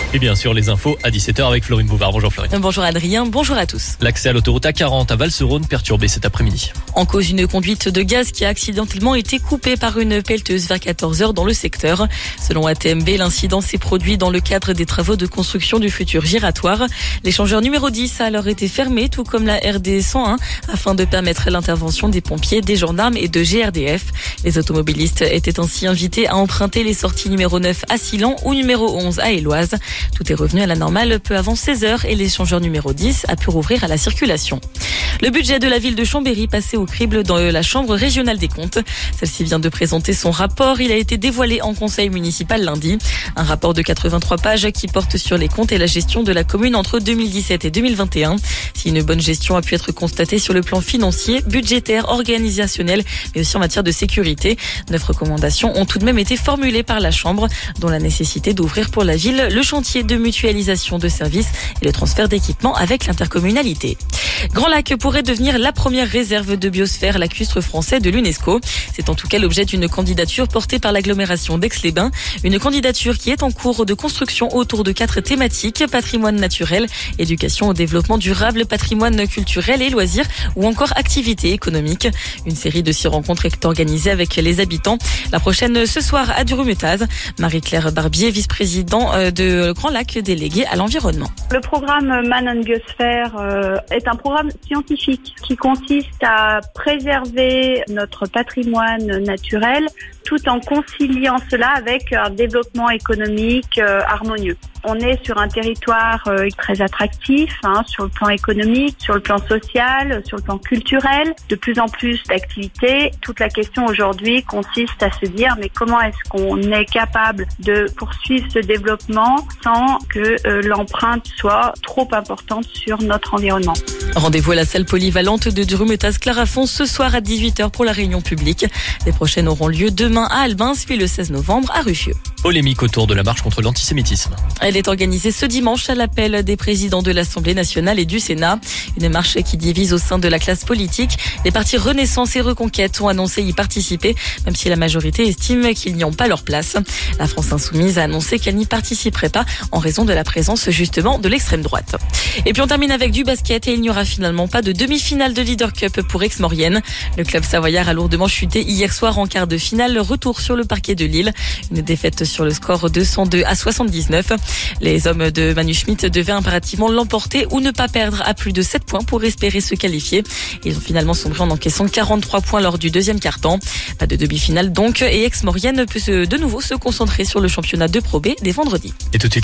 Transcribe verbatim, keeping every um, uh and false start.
Et bien sûr, les infos à dix-sept heures avec Florine Bouvard. Bonjour Florine. Bonjour Adrien, bonjour à tous. L'accès à l'autoroute A quarante à Val-sur-Rhône perturbé cet après-midi. En cause, une conduite de gaz qui a accidentellement été coupée par une pelleteuse vers quatorze heures dans le secteur. Selon A T M B, l'incident s'est produit dans le cadre des travaux de construction du futur giratoire. L'échangeur numéro dix a alors été fermé, tout comme la R D cent un, afin de permettre l'intervention des pompiers, des gendarmes et de G R D F. Les automobilistes étaient ainsi invités à emprunter les sorties numéro neuf à Silan ou numéro onze à Éloise. Tout est revenu à la normale peu avant seize heures et l'échangeur numéro dix a pu rouvrir à la circulation. Le budget de la ville de Chambéry passé au crible dans la Chambre régionale des comptes. Celle-ci vient de présenter son rapport. Il a été dévoilé en conseil municipal lundi. Un rapport de quatre-vingt-trois pages qui porte sur les comptes et la gestion de la commune entre deux mille dix-sept et deux mille vingt et un. Si une bonne gestion a pu être constatée sur le plan financier, budgétaire, organisationnel, mais aussi en matière de sécurité, neuf recommandations ont tout de même été formulées par la Chambre, dont la nécessité d'ouvrir pour la ville le chantier de mutualisation de services et le transfert d'équipements avec l'intercommunalité. Grand Lac pourrait devenir la première réserve de biosphère lacustre français de l'UNESCO. C'est en tout cas l'objet d'une candidature portée par l'agglomération d'Aix-les-Bains. Une candidature qui est en cours de construction autour de quatre thématiques: patrimoine naturel, éducation au développement durable, patrimoine culturel et loisirs, ou encore activités économiques. Une série de six rencontres est organisée avec les habitants. La prochaine ce soir à Drumettaz. Marie-Claire Barbier, vice-président de Grand Lac, déléguée à l'environnement. Le programme Man and Biosphère euh, est un programme scientifique qui consiste à préserver notre patrimoine naturel tout en conciliant cela avec un développement économique euh, harmonieux. On est sur un territoire euh, très attractif, hein, sur le plan économique, sur le plan social, sur le plan culturel, de plus en plus d'activités. Toute la question aujourd'hui consiste à se dire mais comment est-ce qu'on est capable de poursuivre ce développement sans que euh, l'empreinte soit trop importante sur notre environnement. Rendez-vous à la salle polyvalente de Drumettaz-Clarafond ce soir à dix-huit heures pour la réunion publique. Les prochaines auront lieu demain à Albins, puis le seize novembre à Ruffieux. Polémique autour de la marche contre l'antisémitisme. Elle est organisée ce dimanche à l'appel des présidents de l'Assemblée nationale et du Sénat. Une marche qui divise au sein de la classe politique. Les partis Renaissance et Reconquête ont annoncé y participer, même si la majorité estime qu'ils n'y ont pas leur place. La France Insoumise a annoncé qu'elle n'y participerait pas en raison de la présence justement de l'extrême droite. Et puis on termine avec du basket et il n'y aura finalement pas de demi-finale de Leader Cup pour Aix-Maurienne. Le club savoyard a lourdement chuté hier soir en quart de finale. Retour sur le parquet de Lille. Une défaite sur le score de cent deux à soixante-dix-neuf. Les hommes de Manu Schmidt devaient impérativement l'emporter ou ne pas perdre à plus de sept points pour espérer se qualifier. Ils ont finalement sombré en encaissant quarante-trois points lors du deuxième quart-temps. Pas de demi-finale donc et Aix-Maurienne peut de nouveau se concentrer sur le championnat de Pro B dès vendredi. Et tout de suite